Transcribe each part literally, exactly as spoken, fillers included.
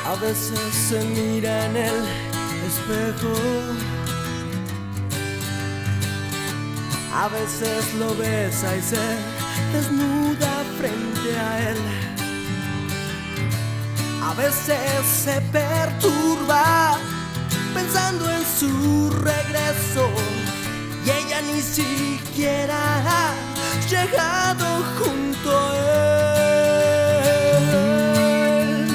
A veces se mira en el espejo, a veces lo besa y se desnuda frente a él. A veces se perturba pensando en su regreso y ella ni siquiera ha llegado junto a él.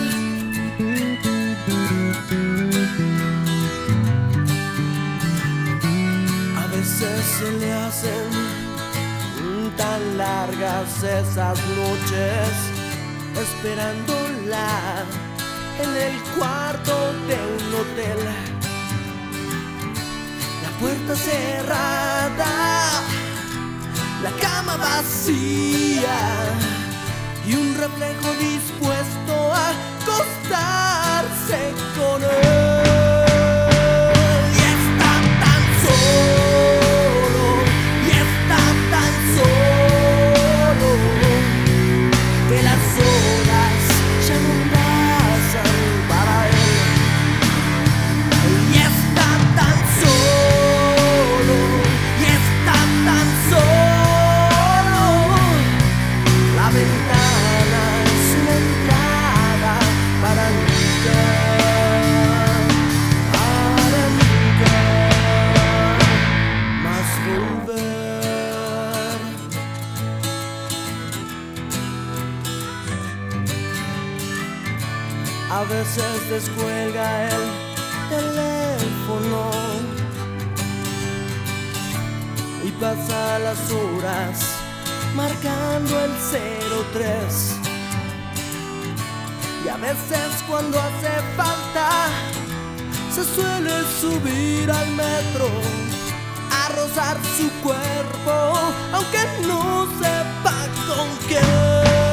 A veces se le hacen tan largas esas noches esperándola en el cuarto de un hotel. La puerta cerrada, la cama vacía y un reflejo dispuesto a acostarse con él. Y está tan solo, y está tan solo que las horas ya no pasan para él. Y está tan solo, y está tan solo. La ventana es una entrada para nunca, para nunca más volver. A veces descuelga el teléfono y pasa las horas marcando el cero tres. Y a veces cuando hace falta se suele subir al metro a rozar su cuerpo, aunque no sepa con qué.